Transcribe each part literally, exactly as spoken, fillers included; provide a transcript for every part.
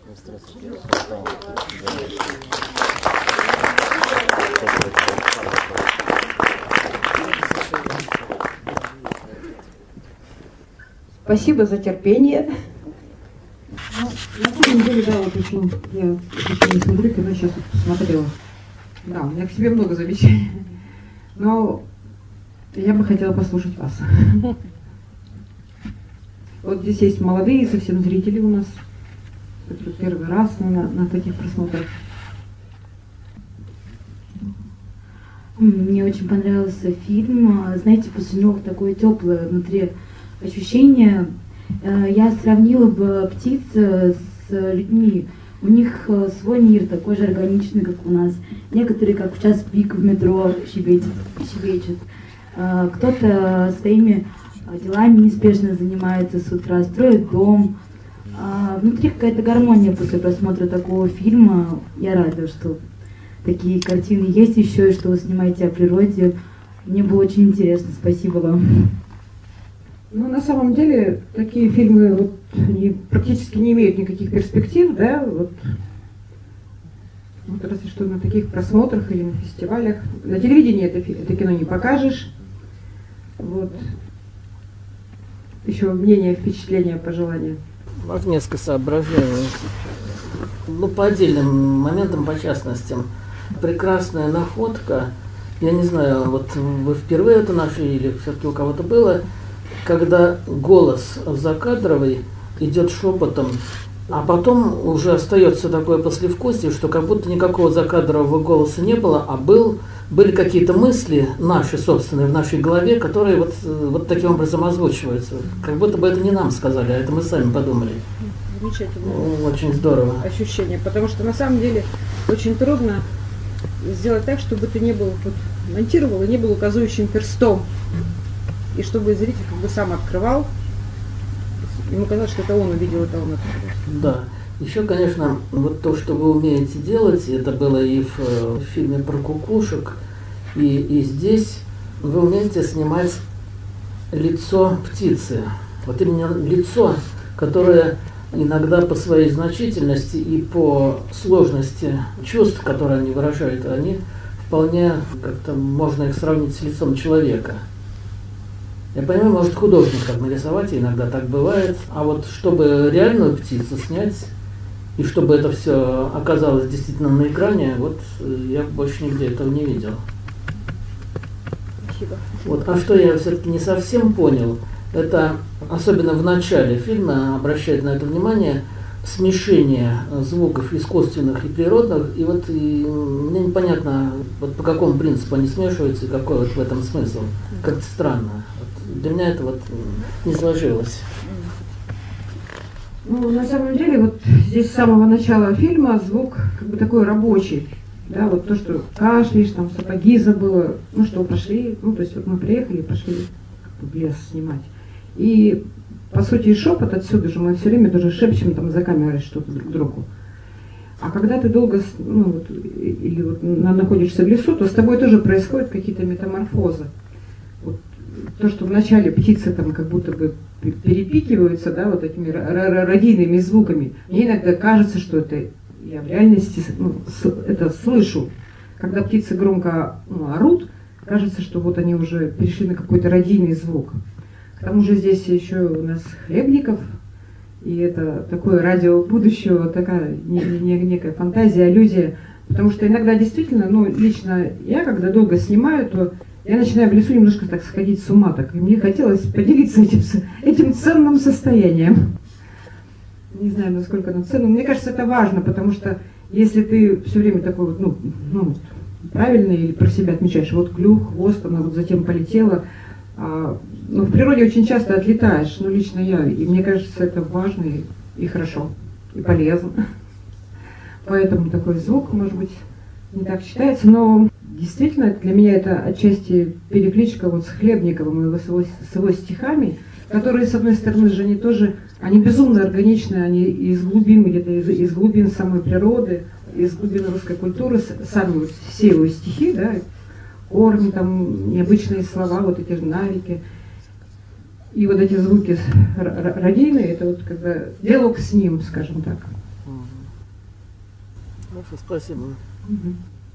Спасибо за терпение. Ну, на самом деле, да, вот очень, я еще не смотрю кино, сейчас вот посмотрела. Да, у меня к себе много замечаний. Но я бы хотела послушать вас. Вот здесь есть молодые совсем зрители у нас, которые первый раз на, на таких просмотрах. Мне очень понравился фильм. Знаете, после него такое теплое внутри ощущение. Я сравнила бы птиц с людьми. У них свой мир такой же органичный, как у нас. Некоторые, как в час пик в метро, щебечут. щебечут. Кто-то своими делами неспешно занимается с утра, строит дом. Внутри какая-то гармония после просмотра такого фильма. Я рада, что такие картины есть еще, и что вы снимаете о природе. Мне было очень интересно. Спасибо вам. Ну, на самом деле, такие фильмы вот, они практически не имеют никаких перспектив, да, вот, вот разве что на таких просмотрах или на фестивалях. На телевидении это, это кино не покажешь. Вот. Еще мнение, впечатления, пожелания. Можно несколько соображений. Ну, по отдельным моментам, по частностям. Прекрасная находка. Я не знаю, вот вы впервые это нашли или все-таки у кого-то было, когда голос закадровый идет шепотом, а потом уже остается такое послевкусие, что как будто никакого закадрового голоса не было, а был, были какие-то мысли наши собственные в нашей голове, которые вот, вот таким образом озвучиваются. Как будто бы это не нам сказали, а это мы сами подумали. Замечательно. Очень здорово. Ощущение, потому что на самом деле очень трудно сделать так, чтобы ты не был, вот, монтировал и не был указывающим перстом. И чтобы зритель как бы сам открывал, ему казалось, что это он увидел, это он открыл. Да. Еще, конечно, вот то, что вы умеете делать, это было и в, в фильме про кукушек, и, и здесь вы умеете снимать лицо птицы. Вот именно лицо, которое иногда по своей значительности и по сложности чувств, которые они выражают, они вполне как-то можно их сравнить с лицом человека. Я понимаю, может художник так нарисовать, иногда так бывает, а вот чтобы реальную птицу снять, и чтобы это все оказалось действительно на экране, вот я больше нигде этого не видел. Спасибо. Вот, а что я все-таки не совсем понял, это особенно в начале фильма обращает на это внимание смешение звуков искусственных и природных, и вот и мне непонятно, вот по какому принципу они смешиваются и какой вот в этом смысл. Как-то странно. Вот для меня это вот не сложилось. Ну, на самом деле, вот здесь с самого начала фильма звук как бы такой рабочий. Да, вот то, что кашляешь, там сапоги забыла, ну что, пошли, ну то есть вот мы приехали и пошли как бы в лес снимать. И по сути шепот отсюда же, мы все время тоже шепчем там за камерой что-то друг другу. А когда ты долго, ну вот, или вот находишься в лесу, то с тобой тоже происходят какие-то метаморфозы. Вот то, что вначале птицы там как будто бы перепикиваются, да, вот этими радийными звуками, мне иногда кажется, что это я в реальности ну, это слышу. Когда птицы громко ну, орут, кажется, что вот они уже перешли на какой-то радийный звук. К тому же здесь еще у нас Хлебников, и это такое радио будущего, такая не, не, некая фантазия, аллюзия. Потому что иногда действительно, ну лично я, когда долго снимаю, то я начинаю в лесу немножко так сходить с ума, так, и мне хотелось поделиться этим, этим ценным состоянием. Не знаю, насколько оно ценно. Мне кажется, это важно, потому что если ты все время такой вот, ну, ну правильно или про себя отмечаешь, вот клюв, хвост, она вот затем полетела, а, ну, в природе очень часто отлетаешь, ну, лично я, и мне кажется, это важно и, и хорошо, и полезно. Поэтому такой звук, может быть, не так считается, но действительно для меня это отчасти перекличка вот с Хлебниковым и с его, с его стихами, которые, с одной стороны, же они тоже, они безумно органичны, они из глубин, где-то из, из глубин самой природы, из глубин русской культуры, сами вот все его стихи, да, корни, там, необычные слова, вот эти навики. И вот эти звуки радийные, это вот когда диалог с ним, скажем так. Хорошо, спасибо. Угу.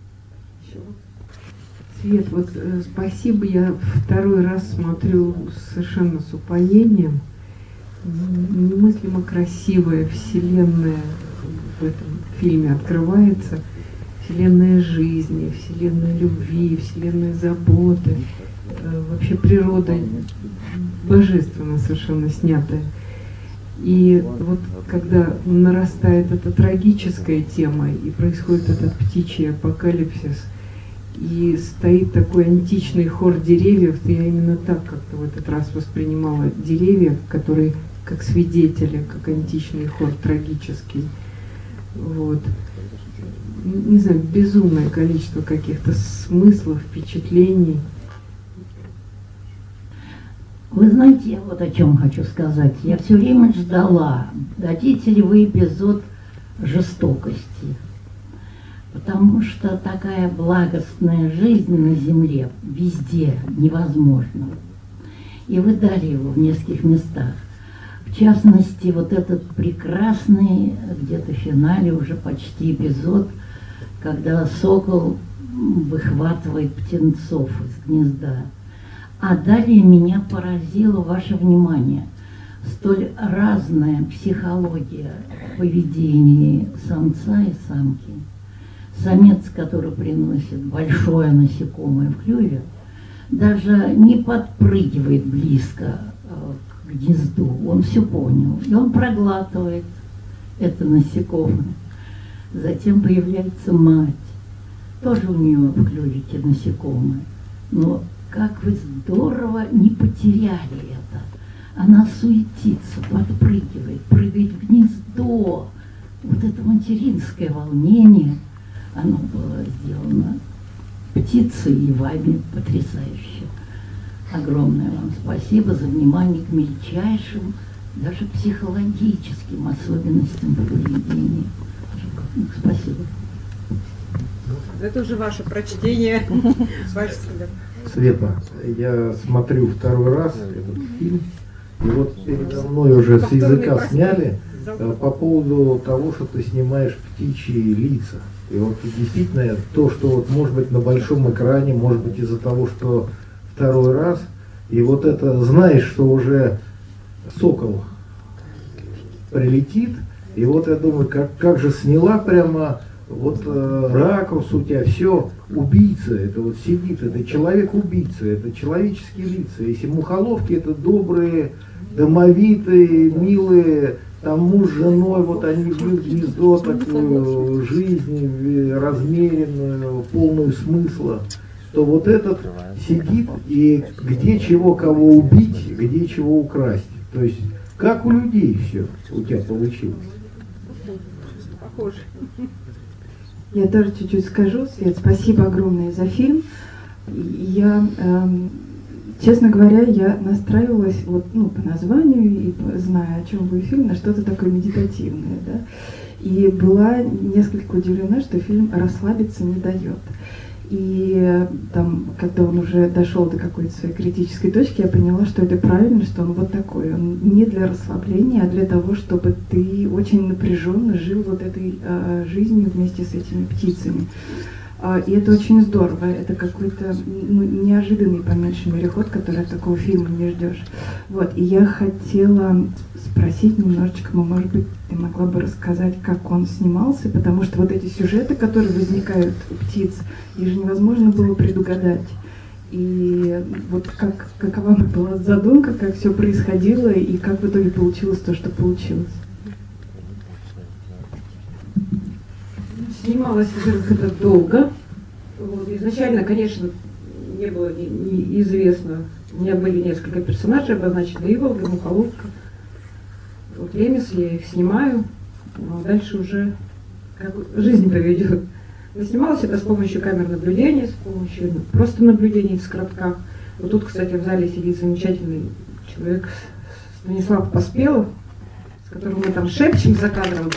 Свет, вот э, спасибо, я второй раз смотрю совершенно с упоением. Немыслимо красивая вселенная в этом фильме открывается. Вселенная жизни, вселенная любви, вселенная заботы. Э, вообще природа божественно совершенно снятая. И вот когда нарастает эта трагическая тема и происходит этот птичий апокалипсис, и стоит такой античный хор деревьев, то я именно так как-то в этот раз воспринимала деревья, которые как свидетели, как античный хор трагический. Вот. Не знаю, безумное количество каких-то смыслов, впечатлений. Вы знаете, я вот о чем хочу сказать. Я все время ждала, дадите ли вы эпизод жестокости. Потому что такая благостная жизнь на земле везде невозможна. И вы дали его в нескольких местах. В частности, вот этот прекрасный, где-то в финале уже почти эпизод, когда сокол выхватывает птенцов из гнезда. А далее меня поразило ваше внимание. Столь разная психология поведения самца и самки. Самец, который приносит большое насекомое в клюве, даже не подпрыгивает близко к гнезду. Он все понял. И он проглатывает это насекомое. Затем появляется мать. Тоже у нее в клювике насекомое. Но как вы здорово не потеряли это. Она суетится, подпрыгивает, прыгает в гнездо. Вот это материнское волнение, оно было сделано птицей и вами потрясающе. Огромное вам спасибо за внимание к мельчайшим, даже психологическим особенностям поведения. Спасибо. Это уже ваше прочтение. Света, я смотрю второй раз этот фильм, и вот передо мной уже с языка сняли по поводу того, что ты снимаешь птичьи лица. И вот действительно то, что вот может быть на большом экране, может быть из-за того, что второй раз, и вот это знаешь, что уже сокол прилетит, и вот я думаю, как, как же сняла прямо вот э, ракурс у тебя, все, убийца, это вот сидит, это человек-убийца, это человеческие лица. Если мухоловки это добрые, домовитые, милые, там муж с женой, вот они бьют гнездо, такую жизнь размеренную, полную смысла, то вот этот сидит и где чего кого убить, где чего украсть. То есть как у людей все у тебя получилось. Похоже. Я тоже чуть-чуть скажу, Свет, спасибо огромное за фильм. Я, эм, честно говоря, я настраивалась вот, ну, по названию и по, зная, о чем будет фильм, на что-то такое медитативное, да. И была несколько удивлена, что фильм расслабиться не дает. И там, когда он уже дошел до какой-то своей критической точки, я поняла, что это правильно, что он вот такой. Он не для расслабления, а для того, чтобы ты очень напряженно жил вот этой а, жизнью вместе с этими птицами. А, и это очень здорово. Это какой-то, ну, неожиданный, по меньшей мере, ход, который от такого фильма не ждешь. Вот. И я хотела спросить немножечко, может быть, ты могла бы рассказать, как он снимался, потому что вот эти сюжеты, которые возникают у птиц, их же невозможно было предугадать. И вот как, какова была задумка, как все происходило, и как в итоге получилось то, что получилось? Снималось, во-первых, это долго. Вот. Изначально, конечно, не было не, не известно. У меня были несколько персонажей обозначены: Иволга, Мухоловка. Вот Лемес, я их снимаю, а дальше уже как жизнь поведет. Но снималось это с помощью камер наблюдения, с помощью ну, просто наблюдений в скоротках. Вот тут, кстати, в зале сидит замечательный человек Станислав Поспелов, с которым мы там шепчем за кадром.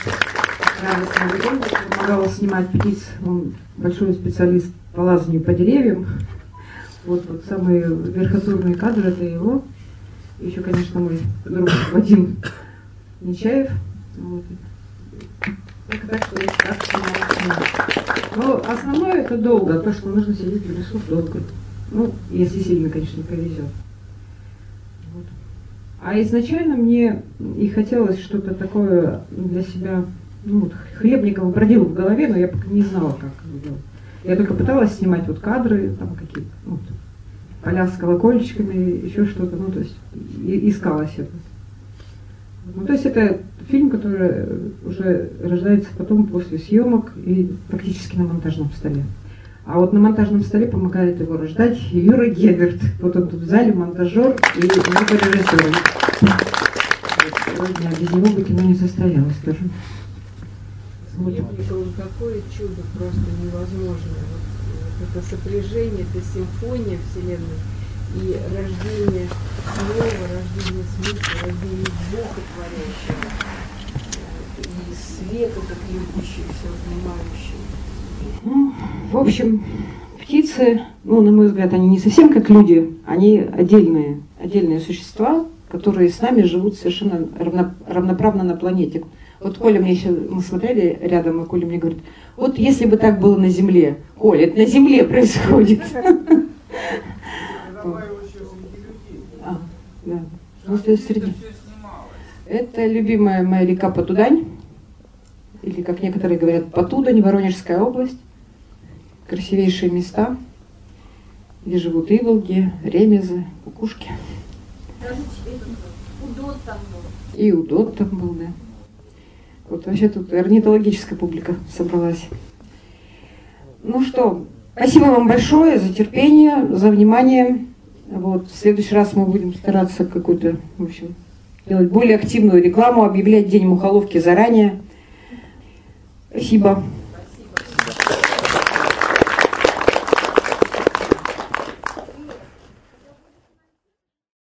Помогала снимать птиц, он большой специалист по лазанию по деревьям. Вот, вот самые верхотурные кадры это его. Еще, конечно, мой друг Вадим Нечаев. Вот. Только так, что есть как снимать. Но основное это долго, то, что нужно сидеть в лесу долго. Ну, если сильно, конечно, повезет. Вот. А изначально мне и хотелось что-то такое для себя, ну, вот, Хлебникова бродило в голове, но я пока не знала, как это делать. Я только пыталась снимать вот кадры, там какие-то, ну, поля с колокольчиками, еще что-то, ну, то есть и, искалось это. Ну, то есть это фильм, который уже рождается потом после съемок и практически на монтажном столе. А вот на монтажном столе помогает его рождать Юра Геберт. Вот он тут в зале, монтажер и звукорежиссер. Сегодня без него бы кино не состоялось тоже. Хлебников, какое чудо просто невозможное. Вот, вот это сопряжение, это симфония вселенной и рождение слова, рождение смысла, рождение Бога творящего, и света так льющегося, обнимающего. Ну, в общем, птицы, ну, на мой взгляд, они не совсем как люди, они отдельные, отдельные существа, которые с нами живут совершенно равно, равноправно на планете. Вот Коля мне еще, мы смотрели рядом, и Коля мне говорит, вот если бы так было на Земле, Коля, это на Земле происходит. А, да. Ну, среди. Это любимая моя река Потудань, или, как некоторые говорят, Потудань, Воронежская область. Красивейшие места, где живут иволги, ремезы, кукушки. Удот там был. И удот там был, да. Вот вообще тут орнитологическая публика собралась. Ну что, спасибо вам большое за терпение, за внимание. Вот, в следующий раз мы будем стараться какую-то, в общем, делать более активную рекламу, объявлять День мухоловки заранее. Спасибо.